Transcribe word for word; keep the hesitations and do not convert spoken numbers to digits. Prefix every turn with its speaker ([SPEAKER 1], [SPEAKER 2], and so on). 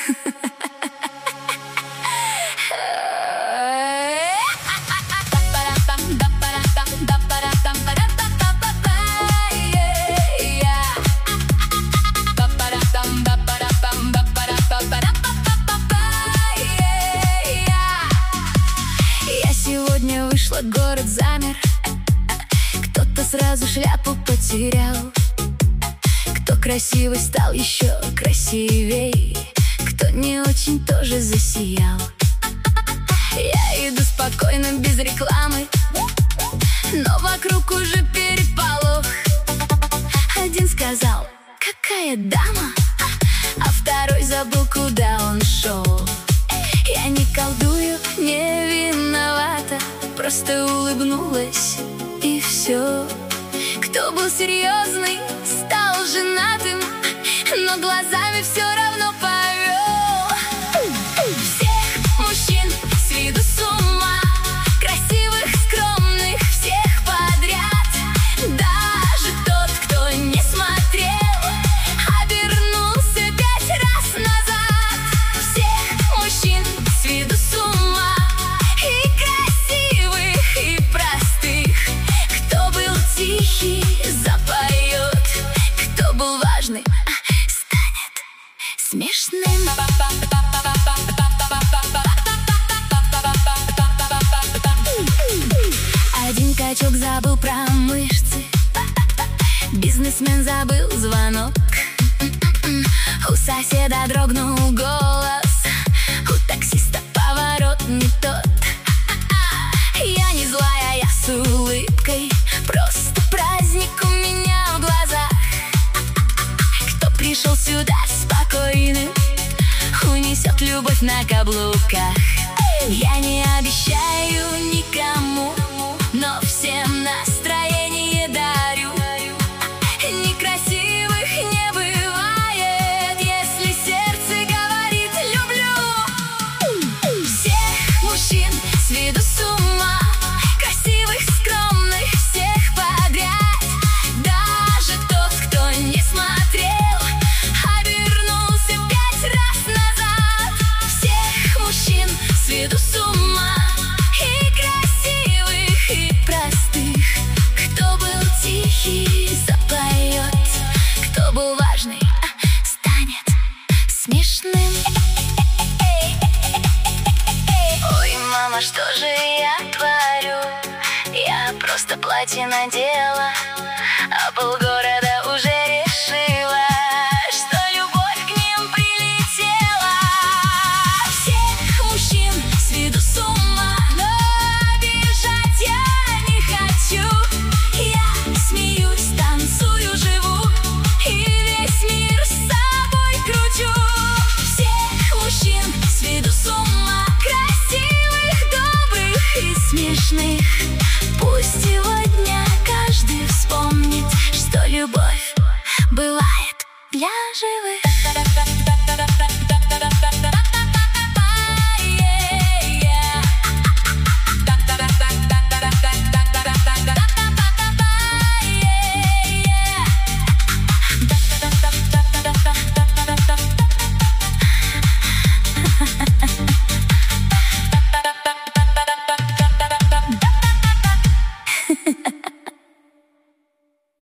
[SPEAKER 1] Я сегодня вышла, город замер. Кто-то сразу шляпу потерял, кто красивый стал еще красивей, кто не очень тоже засиял. Я иду спокойно, без рекламы, но вокруг уже переполох. Один сказал: какая дама, а второй забыл, куда он шел. Я не колдую, не виновата, просто улыбнулась и все. Кто был серьезный, стал женатым, но глазами все равно повел. Всех мужчин с виду с ума, красивых, скромных, всех подряд. Даже тот, кто не смотрел, обернулся пять раз назад. Всех мужчин с виду с ума, и красивых, и простых. Кто был тихий, запоет, кто был важный, станет смешным. Один качок забыл про мышцы, бизнесмен забыл звонок, у соседа дрогнул голос, у таксиста поворот не тот. Я не злая, я с улыбкой, просто праздник у меня в глазах. Кто пришел сюда спокойным, унесет любовь на каблуках. Я не обещаю никому, но всем настроение дарю. Некрасивых не бывает, если сердце говорит люблю. Всех мужчин с виду с ума, красивых, скромных, всех подряд. Даже тот, кто не смотрел, обернулся пять раз назад. Всех мужчин с виду с ума, и красивых, и простых. Кто был тихий, запоет, кто был важный, станет смешным. Ой, мама, что же я творю? Я просто платье надела, а полгорода уже решила, что любовь к ним прилетела. Всех мужчин с виду с ума, но обижать я не хочу. Я смеюсь, танцую, живу, и весь мир с собой кручу. Всех мужчин с виду с ума, красивых, добрых и смешных. Пусть сегодня каждый вспомнит, что любовь бывает для живых.